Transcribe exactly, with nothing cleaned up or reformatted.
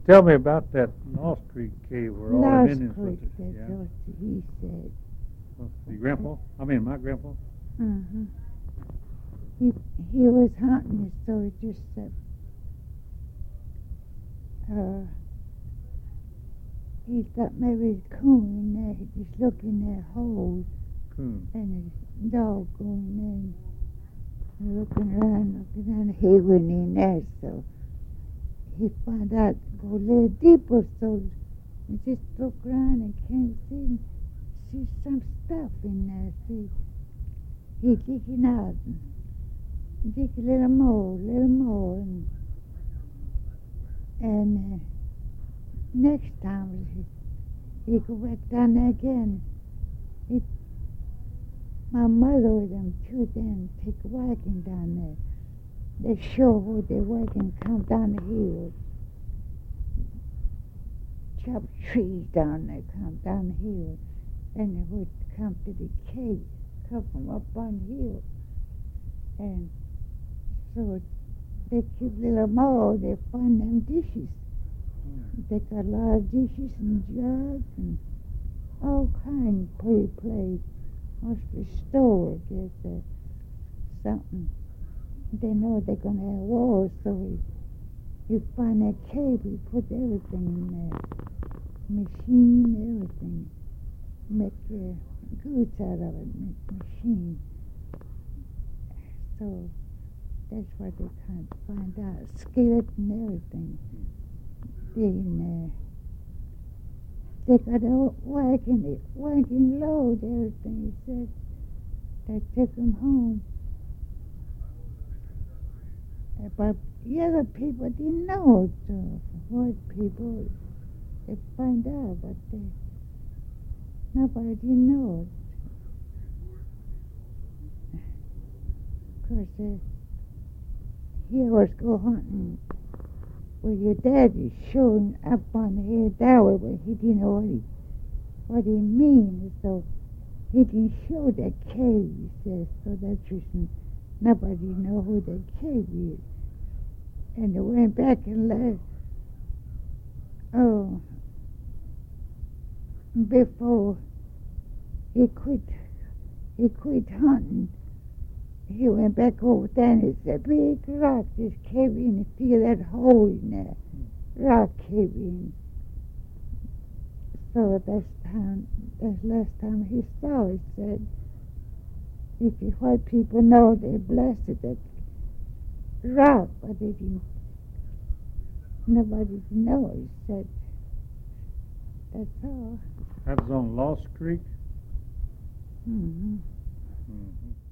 Tell me about that Lost Creek cave where all the Lost Indians Creek, was. that's Yeah. what he said. Well, your grandpa? I mean, my grandpa. Uh-huh. He, he was hunting, so he just uh, uh, he's got maybe his coon in there. He just look in their holes, Coon. and his dog going in, and looking around, looking around. He went in there, so he found out go a little deeper, so he just look around and can't see, see some stuff in there. See, he digging out, and dig a little more, little more, and and uh, next time he, he go back down there again. He, my mother with them too, then take a wagon down there. They show where the wagon come down the hill. Chop trees down there, come down the hill. Then they would come to the cave, come from up on the hill. And so they keep little more, they find them dishes. They got a lot of dishes and jugs and all kinds of pretty plates. Must be store, guess uh, something. They know they're going to have war, so he, he find that cave, he put everything in there. Machine, everything. Make uh, goods out of it, make machine. So that's what they can't find out. Skillet and everything. Then, uh, they got a wagon, wagon load, everything. He said they took them home. Uh, But the other people didn't know it. So white people, they find out, but they, nobody didn't know it. Of course, uh, he always go hunting. Well, your dad is showing up on the head that way, but he didn't know what he, what he means. So he didn't show that cave, he says. So that's reason nobody know who that cave is. And they went back and let, oh, before he quit, he quit hunting. He went back over there and it's a big rock just cave in. You feel that hole in there. Rock cave in. So that's time, that's last time he saw it. Said, if you white people know they blasted that rock, but they didn't, nobody didn't know. He said, that's all. That was on Lost Creek. Mm-hmm. Mm-hmm.